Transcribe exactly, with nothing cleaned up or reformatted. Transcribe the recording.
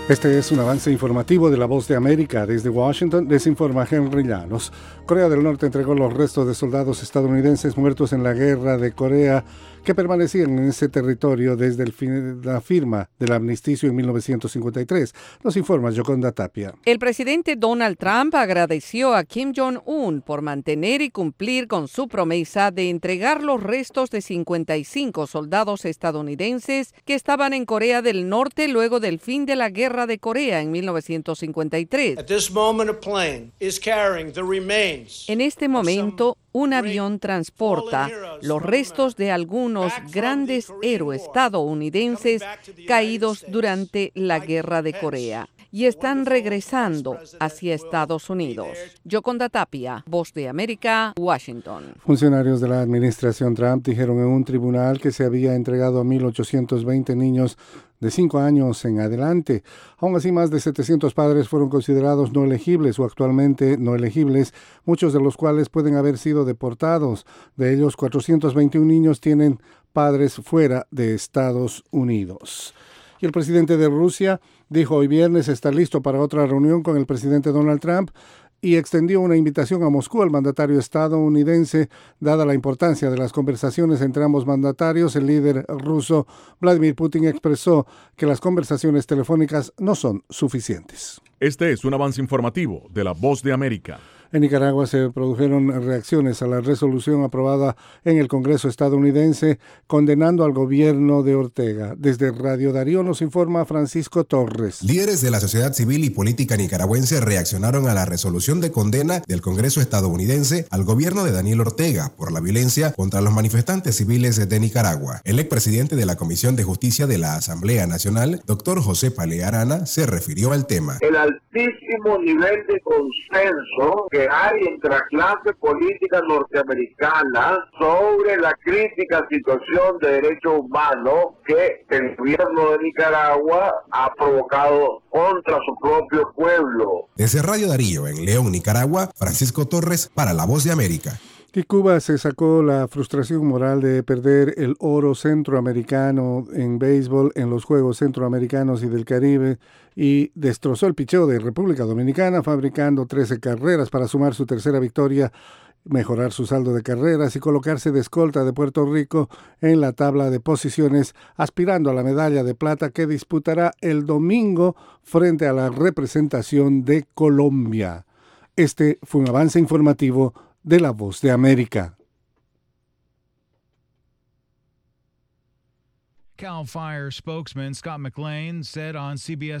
Este es un avance informativo de La Voz de América. Desde Washington, les informa Henry Llanos. Corea del Norte entregó los restos de soldados estadounidenses muertos en la guerra de Corea que permanecían en ese territorio desde el fin, la firma del armisticio en mil novecientos cincuenta y tres. Nos informa Yoconda Tapia. El presidente Donald Trump agradeció a Kim Jong-un por mantener y cumplir con su promesa de entregar los restos de cincuenta y cinco soldados estadounidenses que estaban en Corea del Norte luego del fin de la guerra de Corea en mil novecientos cincuenta y tres. En este momento, un avión transporta los restos de algunos grandes héroes estadounidenses caídos durante la guerra de Corea y están regresando hacia Estados Unidos. Yoconda Tapia, Voz de América, Washington. Funcionarios de la administración Trump dijeron en un tribunal que se había entregado a mil ochocientos veinte niños de cinco años en adelante. Aún así, más de setecientos padres fueron considerados no elegibles o actualmente no elegibles, muchos de los cuales pueden haber sido deportados. De ellos, cuatrocientos veintiún niños tienen padres fuera de Estados Unidos. Y el presidente de Rusia dijo hoy viernes estar listo para otra reunión con el presidente Donald Trump y extendió una invitación a Moscú al mandatario estadounidense. Dada la importancia de las conversaciones entre ambos mandatarios, el líder ruso Vladimir Putin expresó que las conversaciones telefónicas no son suficientes. Este es un avance informativo de La Voz de América. En Nicaragua se produjeron reacciones a la resolución aprobada en el Congreso estadounidense condenando al gobierno de Ortega. Desde Radio Darío nos informa Francisco Torres. Líderes de la sociedad civil y política nicaragüense reaccionaron a la resolución de condena del Congreso estadounidense al gobierno de Daniel Ortega por la violencia contra los manifestantes civiles de Nicaragua. El expresidente de la Comisión de Justicia de la Asamblea Nacional, doctor José Palé Arana, se refirió al tema. El altísimo nivel de consenso que hay entre la clase política norteamericana sobre la crítica situación de derechos humanos que el gobierno de Nicaragua ha provocado contra su propio pueblo. Desde Radio Darío, en León, Nicaragua, Francisco Torres para La Voz de América. Y Cuba se sacó la frustración moral de perder el oro centroamericano en béisbol en los Juegos Centroamericanos y del Caribe y destrozó el picheo de República Dominicana, fabricando trece carreras para sumar su tercera victoria, mejorar su saldo de carreras y colocarse de escolta de Puerto Rico en la tabla de posiciones, aspirando a la medalla de plata que disputará el domingo frente a la representación de Colombia. Este fue un avance informativo de La Voz de América. Cal Fire spokesman Scott McLean said on C B S